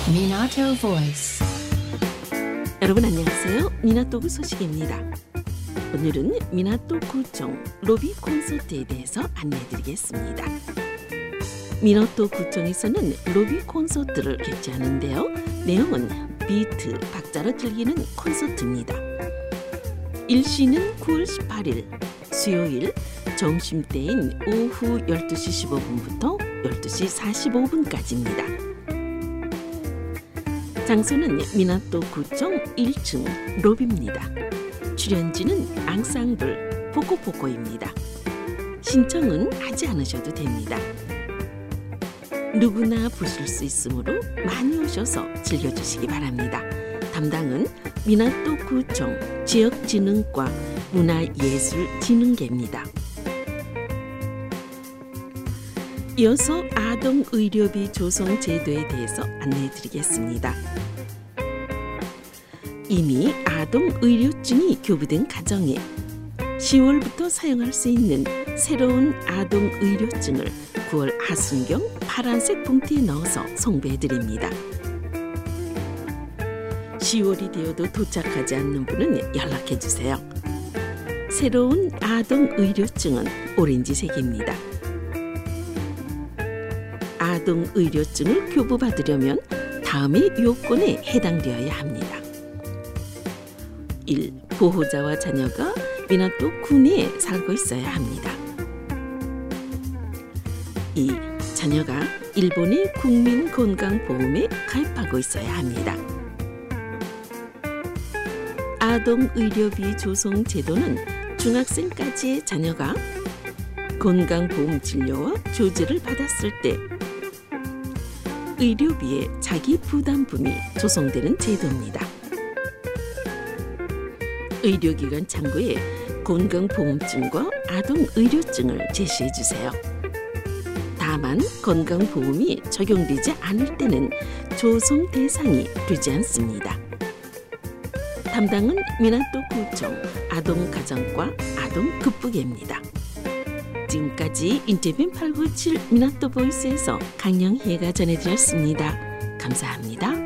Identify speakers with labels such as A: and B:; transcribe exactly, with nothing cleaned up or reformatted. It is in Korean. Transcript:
A: Minato Voice.
B: 여러분 안녕하세요. 미나토구 소식입니다. 오늘은 미나토 구청 로비 콘서트에 대해서 안내해드리겠습니다. 미나토 구청에서는 로비 콘서트를 개최하는데요. 내용은 비트, 박자로 즐기는 콘서트입니다. 일시는 구월 십팔일 수요일 점심때인 오후 열두 시 십오 분부터 열두 시 사십오 분까지입니다. 장소는 미나토 구청 일 층 로비입니다. 출연진은 앙상블 포코포코입니다. 신청은 하지 않으셔도 됩니다. 누구나 보실 수 있으므로 많이 오셔서 즐겨주시기 바랍니다. 담당은 미나토 구청 지역진흥과 문화예술진흥계입니다. 이어서 아동의료비 조성 제도에 대해서 안내해드리겠습니다. 이미 아동의료증이 교부된 가정에 시월부터 사용할 수 있는 새로운 아동의료증을 구월 하순경 파란색 봉투에 넣어서 송부해드립니다. 시월이 되어도 도착하지 않는 분은 연락해주세요. 새로운 아동의료증은 오렌지색입니다. 아동의료증을 교부받으려면 다음의 요건에 해당되어야 합니다. 일. 보호자와 자녀가 미나토 구내에 살고 있어야 합니다. 이. 자녀가 일본의 국민건강보험에 가입하고 있어야 합니다. 아동의료비 조성 제도는 중학생까지의 자녀가 건강보험 진료와 조제를 받았을 때 의료비의 자기 부담금이 조성되는 제도입니다. 의료기관 창구에 건강보험증과 아동의료증을 제시해 주세요. 다만 건강보험이 적용되지 않을 때는 조성 대상이 되지 않습니다. 담당은 미나토 구청 아동가정과 아동급부계입니다. 지금까지 인터뷰 팔구칠 미나토 보이스에서 강영희가 전해드렸습니다. 감사합니다.